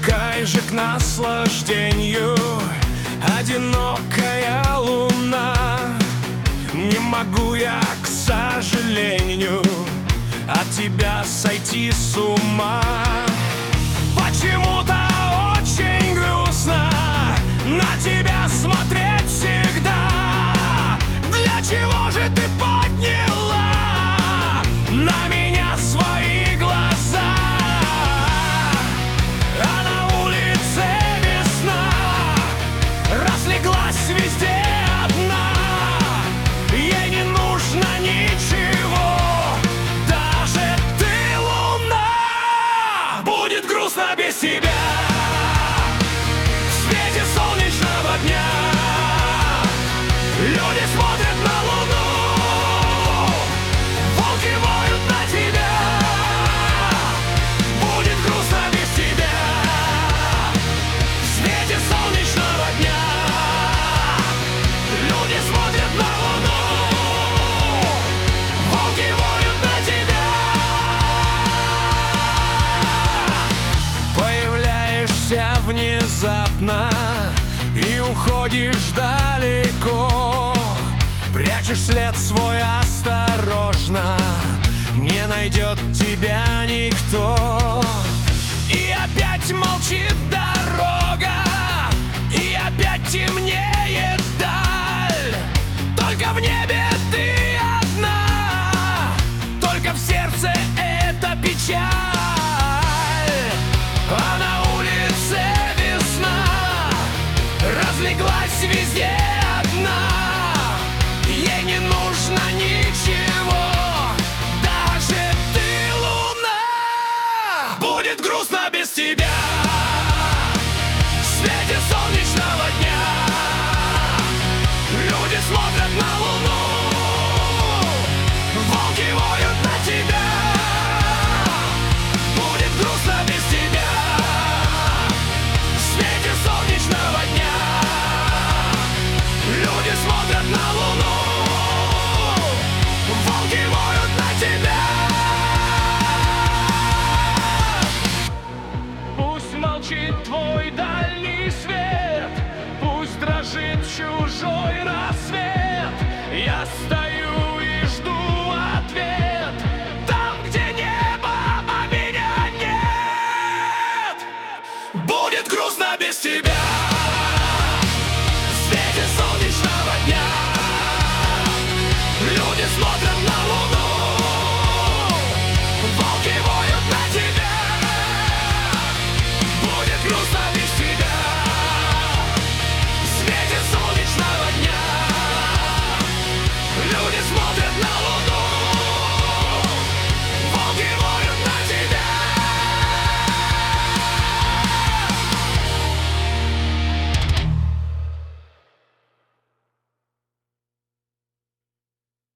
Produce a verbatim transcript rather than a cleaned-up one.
привыкай же к наслаждению, одинокая луна. Не могу я, к сожалению, от тебя сойти с ума. Почему-то очень грустно на тебя смотреть всегда. Для чего же ты подняла на меня свои глаза? А на улице весна разлеглась везде одна. Ей не нужно ничего, даже ты, луна. Будет грустно без тебя в свете солнечного дня. Люди смотрят на луну, волки воют на тебя. Будет грустно без тебя в свете солнечного дня. Люди смотрят на луну, волки воют на тебя. Появляешься внезапно и уходишь далеко. Прячешь след свой осторожно, не найдет тебя никто. И опять молчит дорога, и опять темнеет даль. Только в небе ты одна, только в сердце эта печаль. А на улице весна разлеглась везде одна. Ей не нужно ничего, даже ты, луна. Будет грустно без тебя в свете солнечного дня. Люди смотрят на луну, волки воют на тебя. Будет грустно без тебя в свете солнечного дня. Люди смотрят на луну, волки воют на тебя. Пусть молчит твой дальний свет, пусть дрожит чужой рассвет. Я стою и жду ответ там, где небо, а меня нет. Будет грустно без тебя.